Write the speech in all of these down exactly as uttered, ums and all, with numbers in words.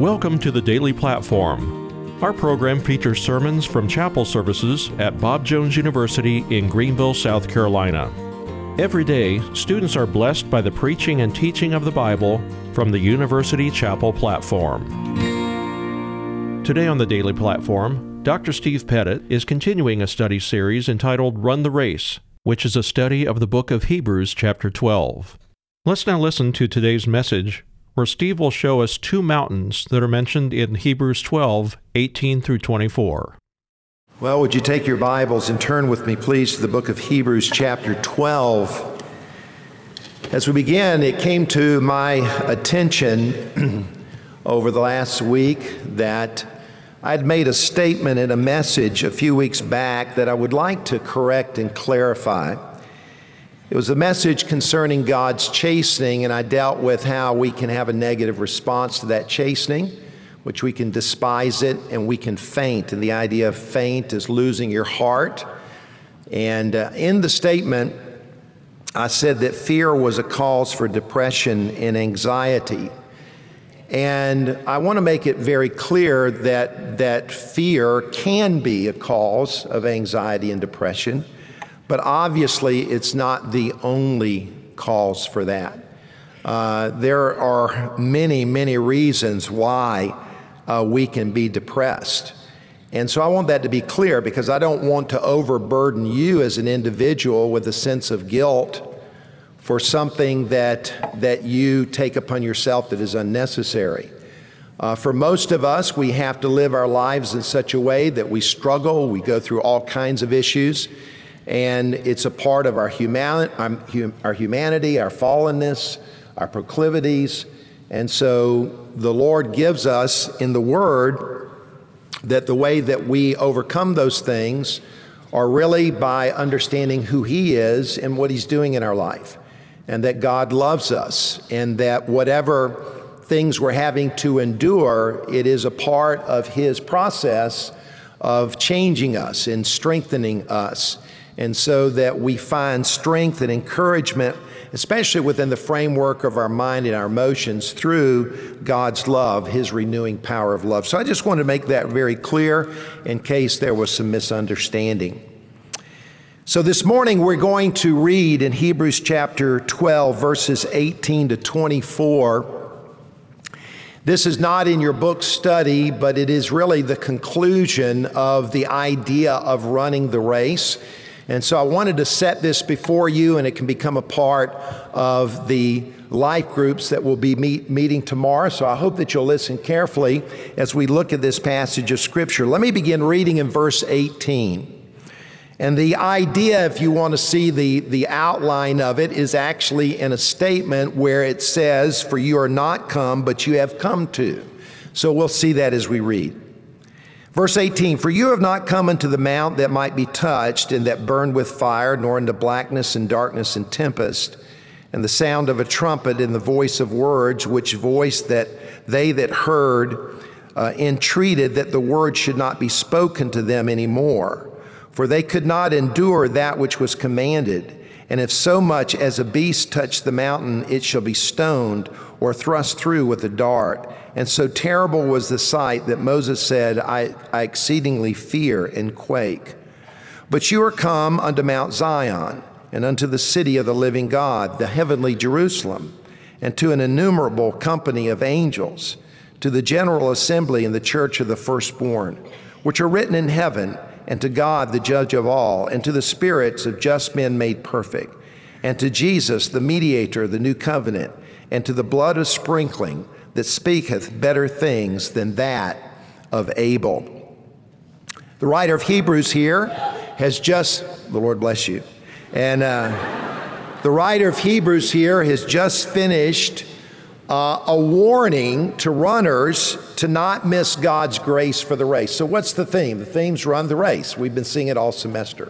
Welcome to the Daily Platform. Our program features sermons from chapel services at Bob Jones University in Greenville, South Carolina. Every day, students are blessed by the preaching and teaching of the Bible from the University Chapel platform. Today on the Daily Platform, Doctor Steve Pettit is continuing a study series entitled Run the Race, which is a study of the book of Hebrews chapter twelve. Let's now listen to today's message, where Steve will show us two mountains that are mentioned in Hebrews twelve, eighteen through twenty-four. Well, would you take your Bibles and turn with me, please, to the book of Hebrews chapter twelve. As we begin, it came to my attention over the last week that I'd made a statement in a message a few weeks back that I would like to correct and clarify. It was a message concerning God's chastening, and I dealt with how we can have a negative response to that chastening, which we can despise it and we can faint. And the idea of faint is losing your heart. And uh, in the statement, I said that fear was a cause for depression and anxiety. And I want to make it very clear that, that fear can be a cause of anxiety and depression. But obviously, it's not the only cause for that. Uh, there are many, many reasons why uh, we can be depressed. And so I want that to be clear because I don't want to overburden you as an individual with a sense of guilt for something that, that you take upon yourself that is unnecessary. Uh, for most of us, we have to live our lives in such a way that we struggle, we go through all kinds of issues. And it's a part of our, human, our humanity, our fallenness, our proclivities. And so the Lord gives us in the Word that the way that we overcome those things are really by understanding who He is and what He's doing in our life. And that God loves us, and that whatever things we're having to endure, it is a part of His process of changing us and strengthening us. And so that we find strength and encouragement, especially within the framework of our mind and our emotions, through God's love, His renewing power of love. So I just want to make that very clear in case there was some misunderstanding. So this morning we're going to read in Hebrews chapter twelve, verses eighteen to twenty-four. This is not in your book study, but it is really the conclusion of the idea of running the race. And so I wanted to set this before you, and it can become a part of the life groups that will be meet, meeting tomorrow. So I hope that you'll listen carefully as we look at this passage of Scripture. Let me begin reading in verse eighteen. And the idea, if you want to see the, the outline of it, is actually in a statement where it says, "For you are not come, but you have come to." So we'll see that as we read. Verse eighteen, "For you have not come into the mount that might be touched and that burned with fire, nor into blackness and darkness and tempest, and the sound of a trumpet and the voice of words, which voice that they that heard uh, entreated that the word should not be spoken to them any more. For they could not endure that which was commanded. And if so much as a beast touch the mountain, it shall be stoned or thrust through with a dart. And so terrible was the sight that Moses said, I, I exceedingly fear and quake. But you are come unto Mount Zion, and unto the city of the living God, the heavenly Jerusalem, and to an innumerable company of angels, to the general assembly in the church of the firstborn, which are written in heaven, and to God the judge of all, and to the spirits of just men made perfect, and to Jesus the mediator of the new covenant, and to the blood of sprinkling that speaketh better things than that of Abel." The writer of Hebrews here has just, the Lord bless you, and uh, the writer of Hebrews here has just finished uh, a warning to runners to not miss God's grace for the race. So what's the theme? The theme's run the race. We've been seeing it all semester.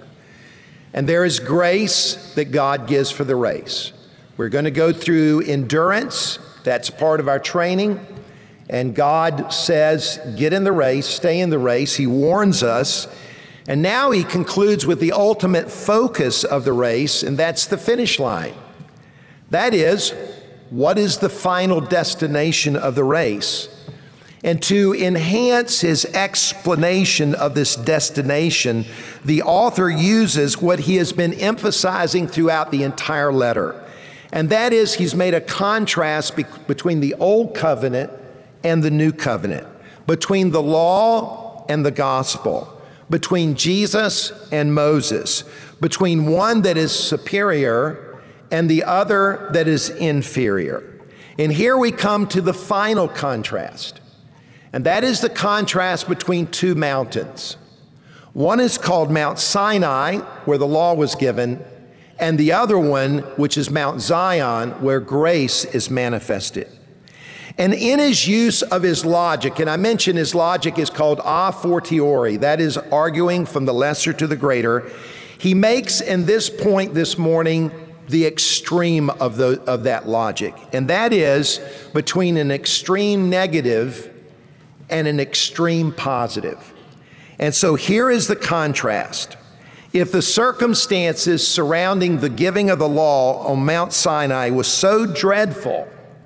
And there is grace that God gives for the race. We're going to go through endurance. That's part of our training. And God says, get in the race, stay in the race. He warns us. And now he concludes with the ultimate focus of the race, and that's the finish line. That is, what is the final destination of the race? And to enhance his explanation of this destination, the author uses what he has been emphasizing throughout the entire letter. And that is, he's made a contrast be- between the Old Covenant and the New Covenant, between the law and the gospel, between Jesus and Moses, between one that is superior and the other that is inferior. And here we come to the final contrast. And that is the contrast between two mountains. One is called Mount Sinai, where the law was given, and the other one, which is Mount Zion, where grace is manifested. And in his use of his logic, and I mentioned his logic is called a fortiori, that is arguing from the lesser to the greater, he makes in this point this morning the extreme of, the, of that logic. And that is between an extreme negative and an extreme positive. And so here is the contrast. If the circumstances surrounding the giving of the law on Mount Sinai was so dreadful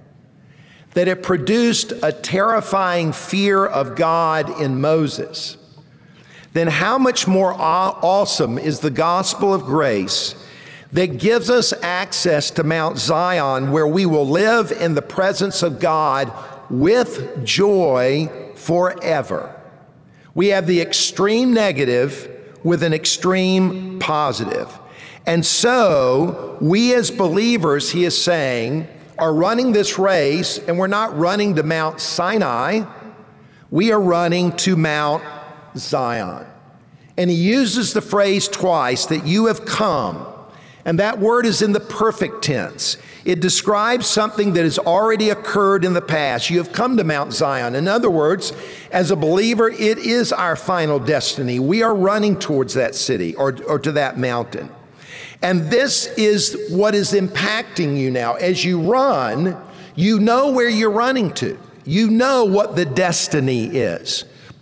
that it produced a terrifying fear of God in Moses, then how much more aw- awesome is the gospel of grace that gives us access to Mount Zion, where we will live in the presence of God with joy forever. We have the extreme negative with an extreme positive. And so we as believers, he is saying, are running this race, and we're not running to Mount Sinai, we are running to Mount Zion. And he uses the phrase twice that you have come. And that word is in the perfect tense. It describes something that has already occurred in the past. You have come to Mount Zion. In other words, as a believer, it is our final destiny. We are running towards that city or, or to that mountain. And this is what is impacting you now. As you run, you know where you're running to. You know what the destiny is.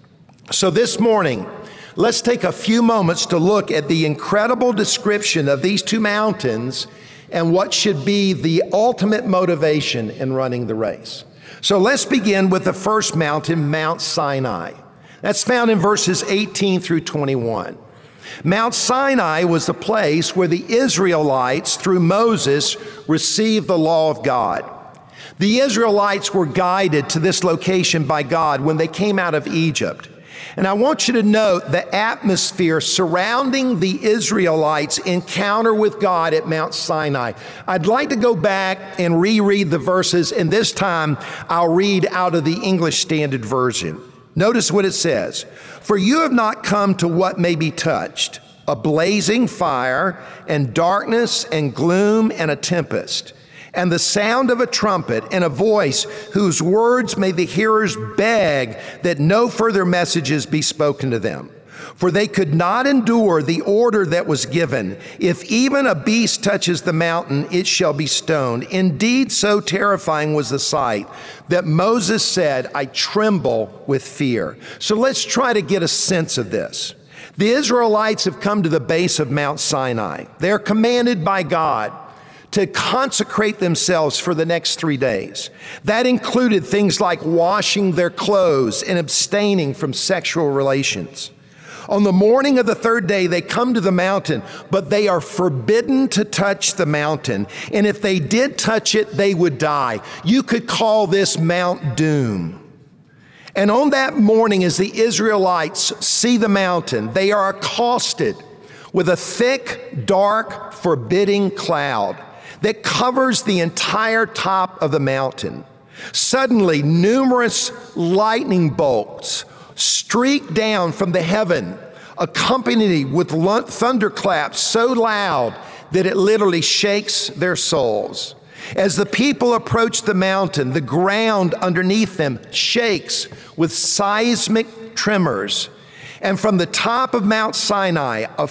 So this morning, let's take a few moments to look at the incredible description of these two mountains and what should be the ultimate motivation in running the race. So let's begin with the first mountain, Mount Sinai. That's found in verses eighteen through twenty-one. Mount Sinai was the place where the Israelites, through Moses, received the law of God. The Israelites were guided to this location by God when they came out of Egypt. And I want you to note the atmosphere surrounding the Israelites' encounter with God at Mount Sinai. I'd like to go back and reread the verses, and this time I'll read out of the English Standard Version. Notice what it says. For you have not come to what may be touched, a blazing fire and darkness and gloom and a tempest, and the sound of a trumpet and a voice whose words may the hearers beg that no further messages be spoken to them. For they could not endure the order that was given. If even a beast touches the mountain, it shall be stoned. Indeed, so terrifying was the sight that Moses said, I tremble with fear. So let's try to get a sense of this. The Israelites have come to the base of Mount Sinai. They're commanded by God to consecrate themselves for the next three days. That included things like washing their clothes and abstaining from sexual relations. On the morning of the third day, they come to the mountain, but they are forbidden to touch the mountain. And if they did touch it, they would die. You could call this Mount Doom. And on that morning, as the Israelites see the mountain, they are accosted with a thick, dark, forbidding cloud that covers the entire top of the mountain. Suddenly, numerous lightning bolts streak down from the heaven, accompanied with thunderclaps so loud that it literally shakes their souls. As the people approach the mountain, the ground underneath them shakes with seismic tremors. And from the top of Mount Sinai, a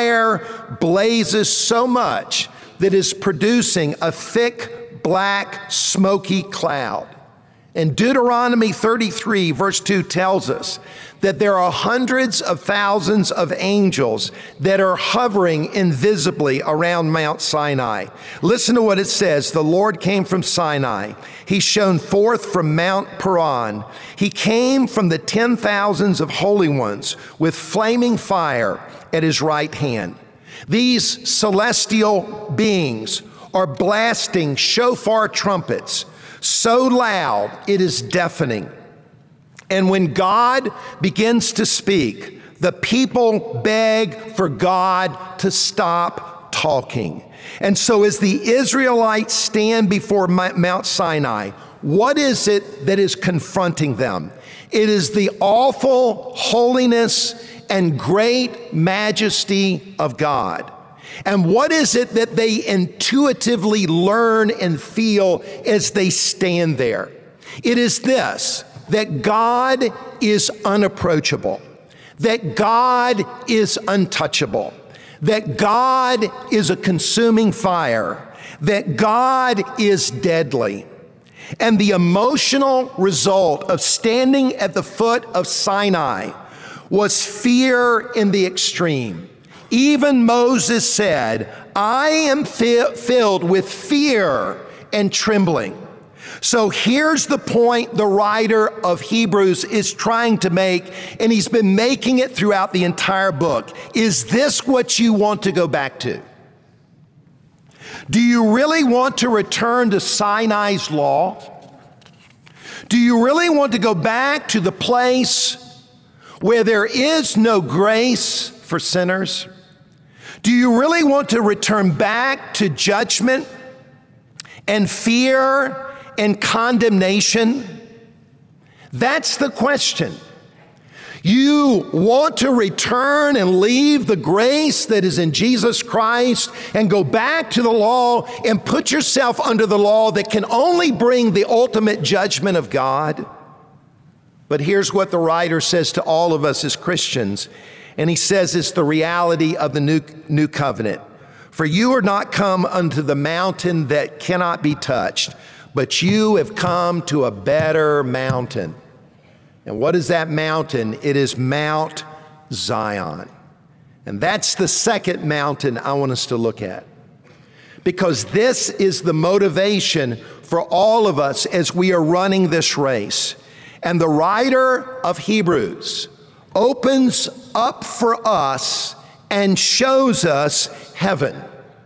fire blazes so much that is producing a thick, black, smoky cloud. And Deuteronomy thirty-three, verse two tells us that there are hundreds of thousands of angels that are hovering invisibly around Mount Sinai. Listen to what it says. The Lord came from Sinai. He shone forth from Mount Paran. He came from the ten thousands of holy ones with flaming fire at his right hand. These celestial beings are blasting shofar trumpets so loud it is deafening. And when God begins to speak, the people beg for God to stop talking. And so as the Israelites stand before Mount Sinai, what is it that is confronting them? It is the awful holiness and great majesty of God. And what is it that they intuitively learn and feel as they stand there? It is this, that God is unapproachable, that God is untouchable, that God is a consuming fire, that God is deadly. And the emotional result of standing at the foot of Sinai was fear in the extreme. Even Moses said, I am fi- filled with fear and trembling. So here's the point the writer of Hebrews is trying to make, and he's been making it throughout the entire book. Is this what you want to go back to? Do you really want to return to Sinai's law? Do you really want to go back to the place where there is no grace for sinners? Do you really want to return back to judgment and fear and condemnation? That's the question. You want to return and leave the grace that is in Jesus Christ and go back to the law and put yourself under the law that can only bring the ultimate judgment of God? But here's what the writer says to all of us as Christians. And he says it's the reality of the new, new covenant. For you are not come unto the mountain that cannot be touched, but you have come to a better mountain. And what is that mountain? It is Mount Zion. And that's the second mountain I want us to look at. Because this is the motivation for all of us as we are running this race. And the writer of Hebrews opens up for us and shows us heaven.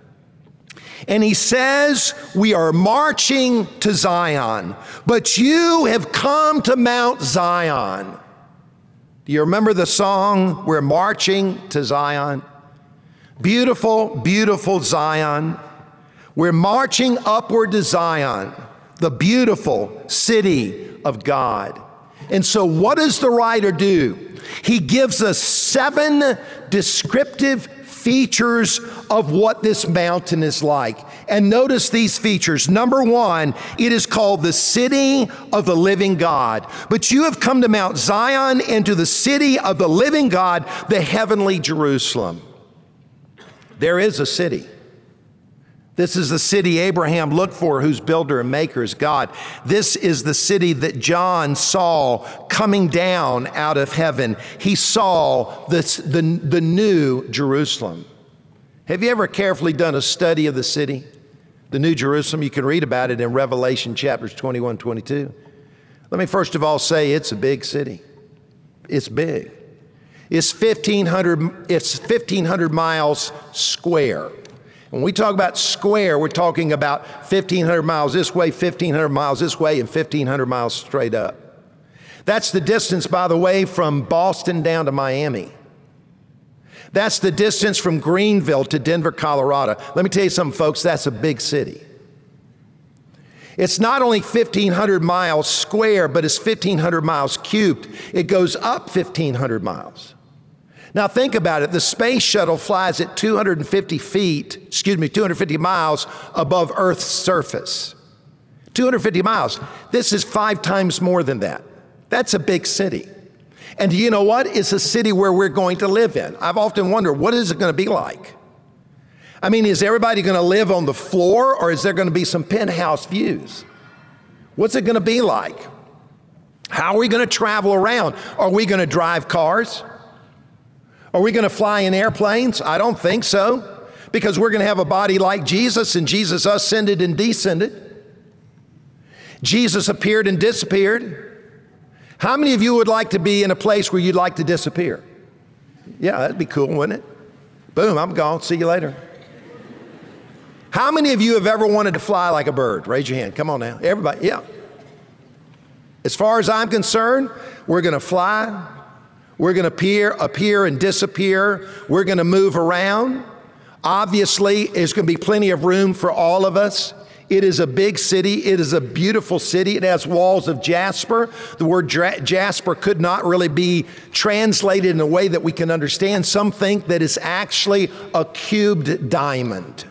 And he says, we are marching to Zion, but you have come to Mount Zion. Do you remember the song, We're Marching to Zion? Beautiful, beautiful Zion. We're marching upward to Zion, the beautiful city of God. And so what does the writer do? He gives us seven descriptive features of what this mountain is like. And notice these features. Number one, it is called the city of the living God. But you have come to Mount Zion and to the city of the living God, the heavenly Jerusalem. There is a city. This is the city Abraham looked for, whose builder and maker is God. This is the city that John saw coming down out of heaven. He saw this, the, the new Jerusalem. Have you ever carefully done a study of the city, the new Jerusalem? You can read about it in Revelation chapters twenty-one, twenty-two. Let me first of all say it's a big city. It's big. It's fifteen hundred, it's fifteen hundred miles square. When we talk about square, we're talking about fifteen hundred miles this way, fifteen hundred miles this way, and fifteen hundred miles straight up. That's the distance, by the way, from Boston down to Miami. That's the distance from Greenville to Denver, Colorado. Let me tell you something, folks, that's a big city. It's not only fifteen hundred miles square, but it's fifteen hundred miles cubed. It goes up fifteen hundred miles. Now think about it. The space shuttle flies at two hundred fifty feet, excuse me, two hundred fifty miles above Earth's surface. two hundred fifty miles. This is five times more than that. That's a big city. And do you know what? It's a city where we're going to live in. I've often wondered, what is it going to be like? I mean, is everybody going to live on the floor, or is there going to be some penthouse views? What's it going to be like? How are we going to travel around? Are we going to drive cars? Are we going to fly in airplanes? I don't think so, because we're going to have a body like Jesus, and Jesus ascended and descended. Jesus appeared and disappeared. How many of you would like to be in a place where you'd like to disappear? Yeah, that'd be cool, wouldn't it? Boom, I'm gone. See you later. How many of you have ever wanted to fly like a bird? Raise your hand. Come on now. Everybody, yeah. As far as I'm concerned, we're going to fly. We're going to appear, appear and disappear. We're going to move around. Obviously, there's going to be plenty of room for all of us. It is a big city. It is a beautiful city. It has walls of jasper. The word jasper could not really be translated in a way that we can understand. Some think that it's actually a cubed diamond.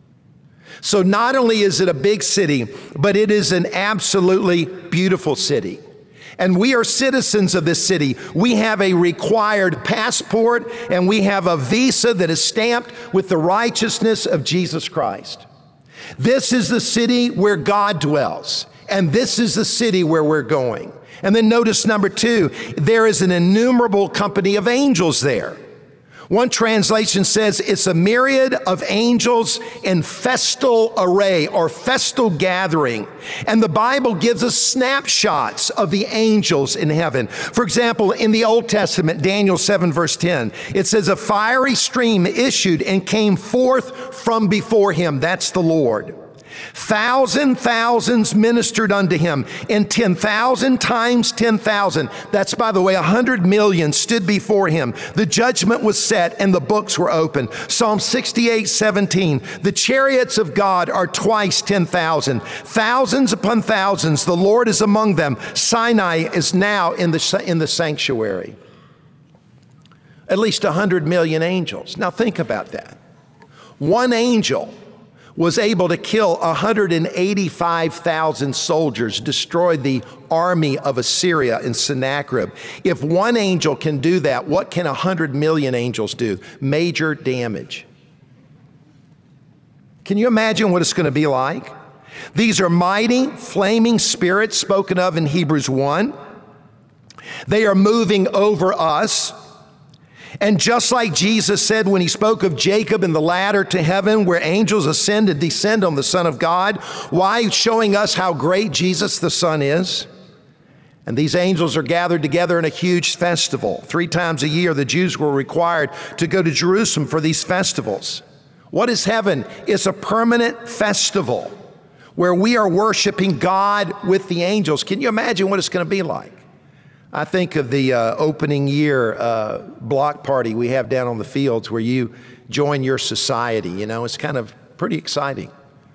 So not only is it a big city, but it is an absolutely beautiful city. And we are citizens of this city. We have a required passport, and we have a visa that is stamped with the righteousness of Jesus Christ. This is the city where God dwells, and this is the city where we're going. And then notice number two, there is an innumerable company of angels there. One translation says it's a myriad of angels in festal array or festal gathering. And the Bible gives us snapshots of the angels in heaven. For example, in the Old Testament, Daniel seven verse ten, it says a fiery stream issued and came forth from before him. That's the Lord. Thousand thousands ministered unto him, and ten thousand times ten thousand, that's by the way, a hundred million stood before him. The judgment was set and the books were open. Psalm sixty-eight seventeen, the chariots of God are twice ten thousand, thousands upon thousands, the Lord is among them. Sinai is now in the, in the sanctuary. At least a hundred million angels. Now think about that. One angel was able to kill one hundred eighty-five thousand soldiers, destroyed the army of Assyria in Sennacherib. If one angel can do that, what can one hundred million angels do? Major damage. Can you imagine what it's going to be like? These are mighty, flaming spirits spoken of in Hebrews one. They are moving over us. And just like Jesus said when he spoke of Jacob and the ladder to heaven where angels ascend and descend on the Son of God, why? Showing us how great Jesus the Son is. And these angels are gathered together in a huge festival. Three times a year, the Jews were required to go to Jerusalem for these festivals. What is heaven? It's a permanent festival where we are worshiping God with the angels. Can you imagine what it's going to be like? I think of the uh, opening year uh, block party we have down on the fields where you join your society. You know, it's kind of pretty exciting.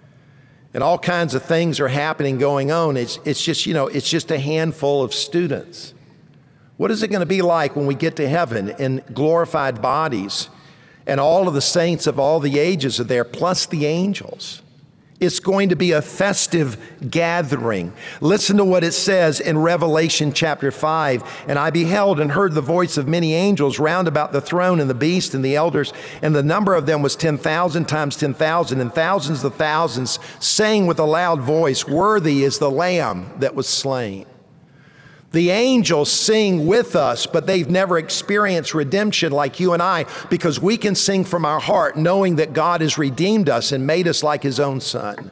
And all kinds of things are happening, going on. It's, it's just, you know, it's just a handful of students. What is it going to be like when we get to heaven in glorified bodies and all of the saints of all the ages are there, plus the angels? It's going to be a festive gathering. Listen to what it says in Revelation chapter five. And I beheld and heard the voice of many angels round about the throne and the beast and the elders. And the number of them was ten thousand times ten thousand and thousands of thousands, saying with a loud voice, worthy is the Lamb that was slain. The angels sing with us, but they've never experienced redemption like you and I, because we can sing from our heart knowing that God has redeemed us and made us like his own Son.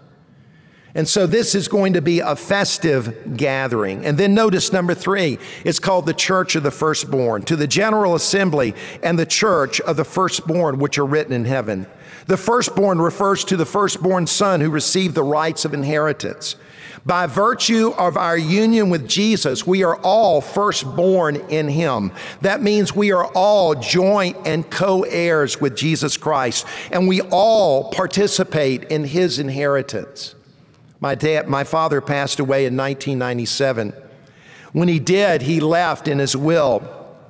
And so this is going to be a festive gathering. And then notice number three, it's called the Church of the Firstborn, to the general assembly and the church of the firstborn which are written in heaven. The firstborn refers to the firstborn son who received the rights of inheritance. By virtue of our union with Jesus, we are all firstborn in him. That means we are all joint and co-heirs with Jesus Christ, and we all participate in his inheritance. My dad, my father passed away in nineteen ninety-seven. When he did, he left in his will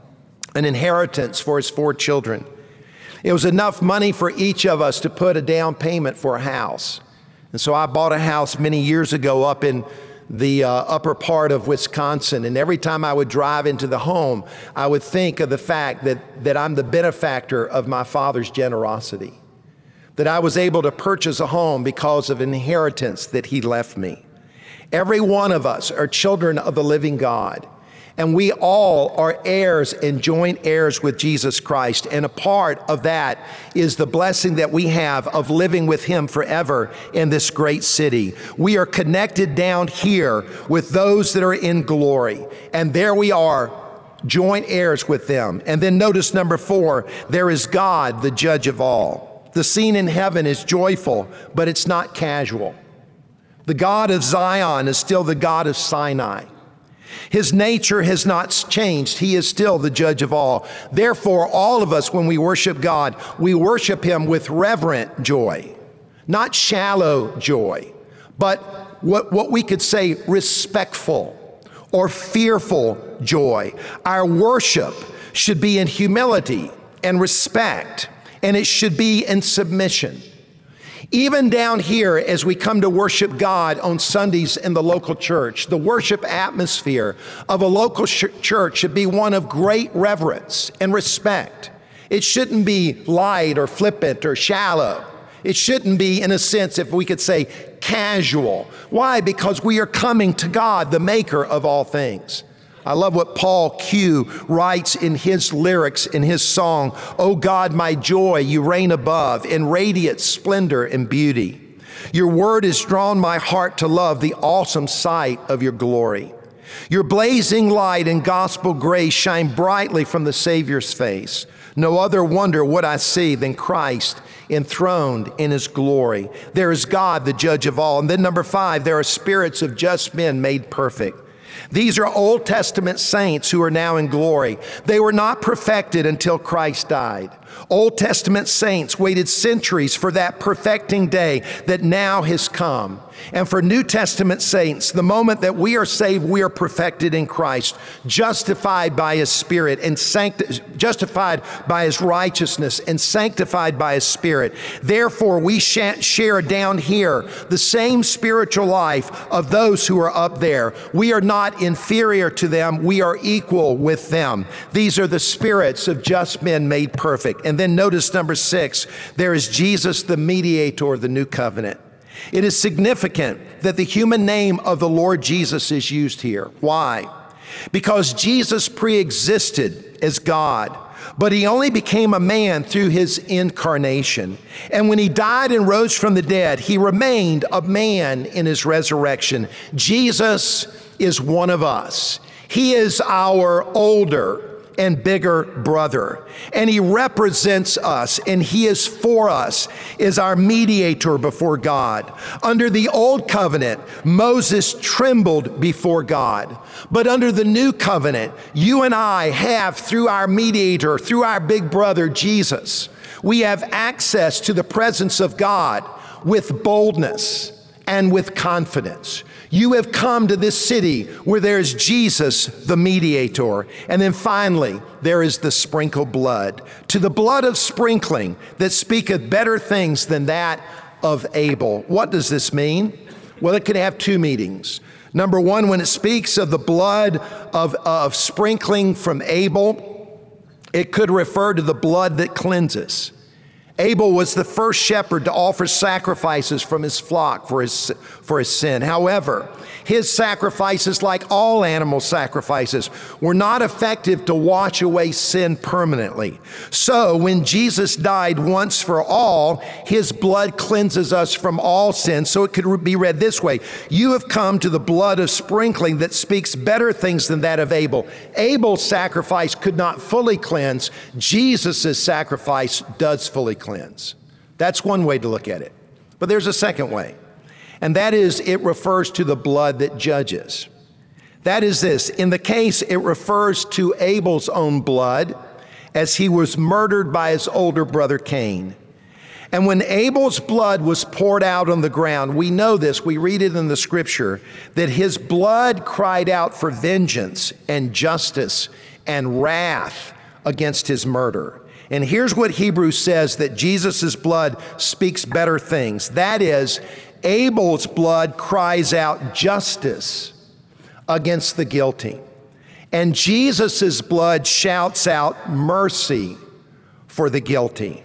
an inheritance for his four children. It was enough money for each of us to put a down payment for a house. And so I bought a house many years ago up in the uh, upper part of Wisconsin. And every time I would drive into the home, I would think of the fact that, that I'm the benefactor of my father's generosity, that I was able to purchase a home because of inheritance that he left me. Every one of us are children of the living God. And we all are heirs and joint heirs with Jesus Christ. And a part of that is the blessing that we have of living with him forever in this great city. We are connected down here with those that are in glory. And there we are, joint heirs with them. And then notice number four, there is God, the judge of all. The scene in heaven is joyful, but it's not casual. The God of Zion is still the God of Sinai. His nature has not changed. He is still the judge of all. Therefore, all of us, when we worship God, we worship him with reverent joy, not shallow joy, but what, what we could say respectful or fearful joy. Our worship should be in humility and respect, and it should be in submission. Even down here, as we come to worship God on Sundays in the local church, the worship atmosphere of a local sh- church should be one of great reverence and respect. It shouldn't be light or flippant or shallow. It shouldn't be, in a sense, if we could say, casual. Why? Because we are coming to God, the maker of all things. I love what Paul Q writes in his lyrics in his song, "O God, my joy, you reign above in radiant splendor and beauty. Your word has drawn my heart to love the awesome sight of your glory. Your blazing light and gospel grace shine brightly from the Savior's face. No other wonder would I see than Christ enthroned in his glory. There is God, the judge of all." And then number five, there are spirits of just men made perfect. These are Old Testament saints who are now in glory. They were not perfected until Christ died. Old Testament saints waited centuries for that perfecting day that now has come. And for New Testament saints, the moment that we are saved, we are perfected in Christ, justified by his Spirit and sancti- justified by his righteousness and sanctified by his Spirit. Therefore, we share down here the same spiritual life of those who are up there. We are not inferior to them. We are equal with them. These are the spirits of just men made perfect. And then notice number six, there is Jesus, the mediator of the new covenant. It is significant that the human name of the Lord Jesus is used here. Why? Because Jesus pre-existed as God, but he only became a man through his incarnation. And when he died and rose from the dead, he remained a man in his resurrection. Jesus is one of us. He is our older and bigger brother. And he represents us, and he is for us, is our mediator before God. Under the old covenant, Moses trembled before God. But under the new covenant, you and I have, through our mediator, through our big brother, Jesus, we have access to the presence of God with boldness and with confidence. You have come to this city where there's Jesus, the mediator. And then finally, there is the sprinkled blood. To the blood of sprinkling that speaketh better things than that of Abel. What does this mean? Well, it could have two meanings. Number one, when it speaks of the blood of, of sprinkling from Abel, it could refer to the blood that cleanses. Abel was the first shepherd to offer sacrifices from his flock for his, for his sin. However, his sacrifices, like all animal sacrifices, were not effective to wash away sin permanently. So when Jesus died once for all, his blood cleanses us from all sin. So it could be read this way: you have come to the blood of sprinkling that speaks better things than that of Abel. Abel's sacrifice could not fully cleanse. Jesus' sacrifice does fully cleanse. That's one way to look at it. But there's a second way, and that is it refers to the blood that judges. That is this: in the case, it refers to Abel's own blood as he was murdered by his older brother Cain. And when Abel's blood was poured out on the ground, we know this, we read it in the scripture, that his blood cried out for vengeance and justice and wrath against his murder. And here's what Hebrews says, that Jesus' blood speaks better things. That is, Abel's blood cries out justice against the guilty. And Jesus' blood shouts out mercy for the guilty.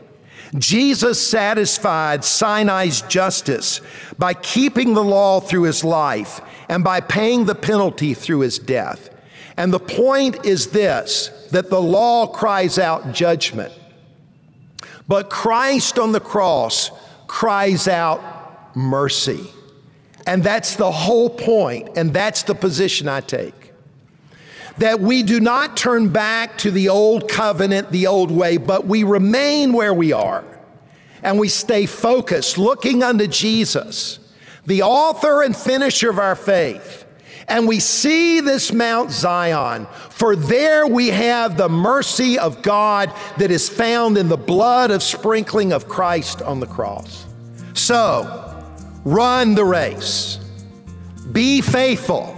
Jesus satisfied Sinai's justice by keeping the law through his life and by paying the penalty through his death. And the point is this, that the law cries out judgment, but Christ on the cross cries out mercy. And that's the whole point, and that's the position I take. That we do not turn back to the old covenant, the old way, but we remain where we are. And we stay focused, looking unto Jesus, the author and finisher of our faith. And we see this Mount Zion, for there we have the mercy of God that is found in the blood of sprinkling of Christ on the cross. So, run the race. Be faithful.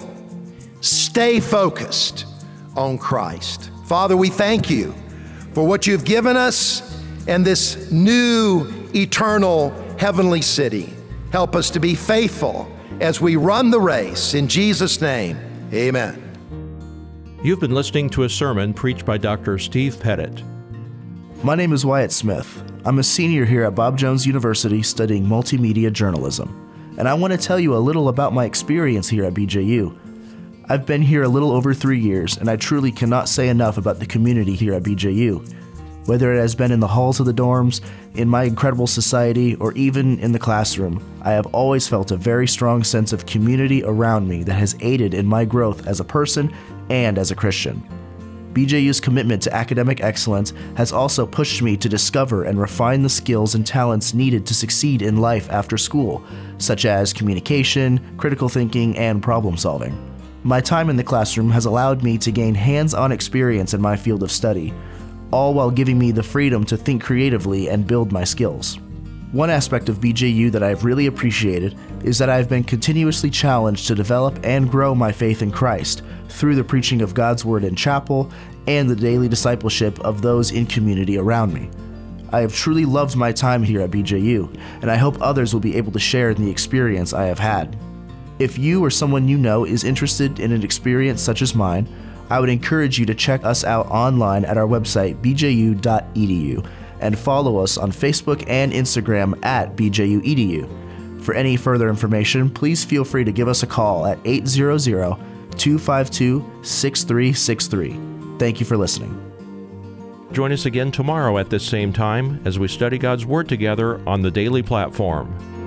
Stay focused on Christ. Father, we thank you for what you've given us and this new, eternal, heavenly city. Help us to be faithful as we run the race. In Jesus' name, amen. You've been listening to a sermon preached by Doctor Steve Pettit. My name is Wyatt Smith. I'm a senior here at Bob Jones University studying multimedia journalism, and I want to tell you a little about my experience here at B J U. I've been here a little over three years, and I truly cannot say enough about the community here at B J U. Whether it has been in the halls of the dorms, in my incredible society, or even in the classroom, I have always felt a very strong sense of community around me that has aided in my growth as a person and as a Christian. B J U's commitment to academic excellence has also pushed me to discover and refine the skills and talents needed to succeed in life after school, such as communication, critical thinking, and problem solving. My time in the classroom has allowed me to gain hands-on experience in my field of study, all while giving me the freedom to think creatively and build my skills. One aspect of B J U that I've really appreciated is that I've been continuously challenged to develop and grow my faith in Christ through the preaching of God's Word in chapel and the daily discipleship of those in community around me. I have truly loved my time here at B J U, and I hope others will be able to share in the experience I have had. If you or someone you know is interested in an experience such as mine, I would encourage you to check us out online at our website, b j u dot e d u, and follow us on Facebook and Instagram at b j u e d u. For any further information, please feel free to give us a call at eight hundred, two five two, six three six three. Thank you for listening. Join us again tomorrow at this same time as we study God's Word together on the Daily Platform.